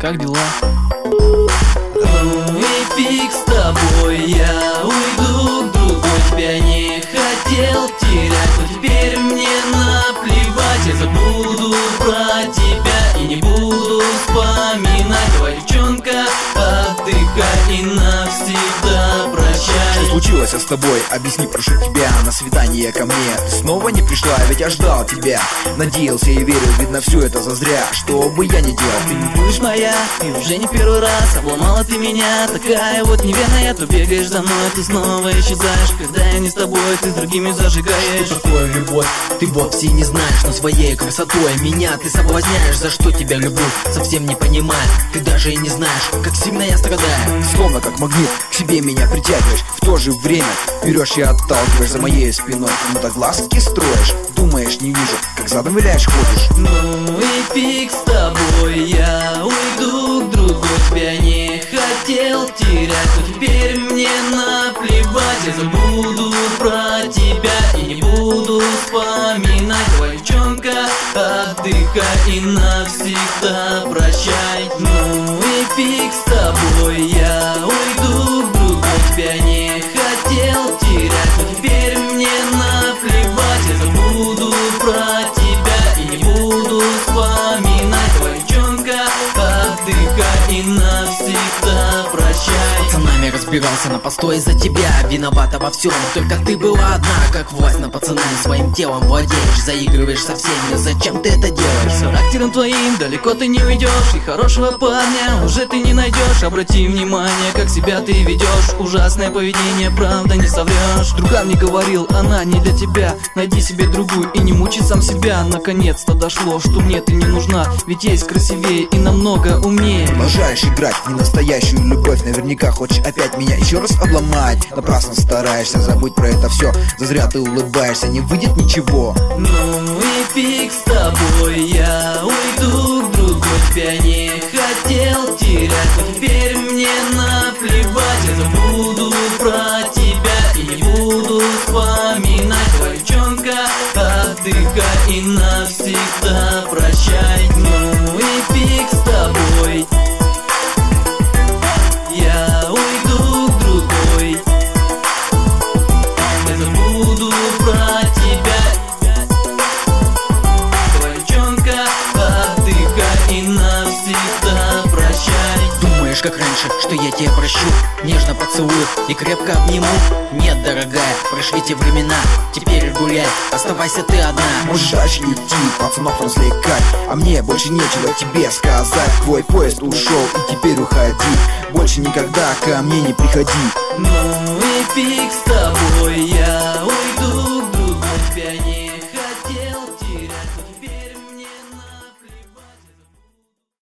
как дела? Ну и фиг с тобой, я уйду к другой. Тебя не хотел терять, но теперь мне наплевать. Я забуду про тебя и не буду вспоминать. Давай, девчонка, отдыхай и навсегда прощай. Что случилось с тобой? Объясни, прошу тебя. На свидание ко мне ты снова не пришла, ведь я ждал тебя. Надеялся и верил, видно все это зазря. Что бы я ни делал, ты не будешь моя, и уже не первый раз обломала ты меня. Такая вот неверная, то бегаешь за мной, ты снова исчезаешь. Когда я не с тобой, ты с другими зажигаешь. Что такое любовь? Ты вовсе не знаешь, но своей красотой меня ты соблазняешь. За что тебя люблю, совсем не понимаю. Ты даже и не знаешь, как сильно я страдаю. Словно как магнит, к себе меня притягиваешь. В то же время берешь и отталкиваешь за моей спиной. Ну-то глазки строишь, думаешь, не вижу, как задом виляешь, ходишь. Ну и фиг с тобой, я уйду к другой. Тебя не хотел терять, но теперь мне наплевать. Я забуду про тебя и не буду вспоминать. Давай, девчонка, отдыхай и навсегда прощай. Ну и фиг с тобой, я уйду к другой. Тебя не хотел терять, но теперь мне наплевать. Я забуду про тебя и не буду вспоминать. Давай, девчонка, отдыхай и навсегда прощай. С пацанами разбирался на постой из-за тебя. Виновата во всем, только ты была одна. Как власть над пацанами своим телом владеешь. Заигрываешь со всеми, зачем ты это делаешь? С характером твоим далеко ты не уйдешь, и хорошего парня уже ты не найдешь. Обрати внимание, как себя ты ведешь. Ужасное поведение, правда не соврешь. Другам не говорил, она не для тебя. Найди себе другую и не мучи сам себя. Наконец-то дошло, что мне ты не нужна, ведь есть красивее и намного умнее. Продолжаешь играть в ненастоящую любовь. Наверняка хочешь опять меня еще раз обломать. Напрасно стараешься, забудь про это все. Зазря ты улыбаешься, не выйдет ничего. Ну и фиг с тобой, я уйду к другой. Тебя не хотел терять, но теперь мне наплевать. Я забуду про тебя и не буду вспоминать. Давай, девчонка, отдыхай и навсегда прощай. Ну и фиг с тобой, я уйду к другой. Я забуду про тебя. Давай, девчонка, отдыхай и навсегда прощай. Думаешь, как раньше, что я тебя прощу? Нежно поцелую и крепко обниму. Нет, дорогая, прошли те времена. Теперь гуляй, оставайся ты одна. Можешь дальше идти, пацанов развлекать, а мне больше нечего тебе сказать. Твой поезд ушел и теперь уходи. Больше никогда ко мне не приходи. Ну и фиг с тобой, я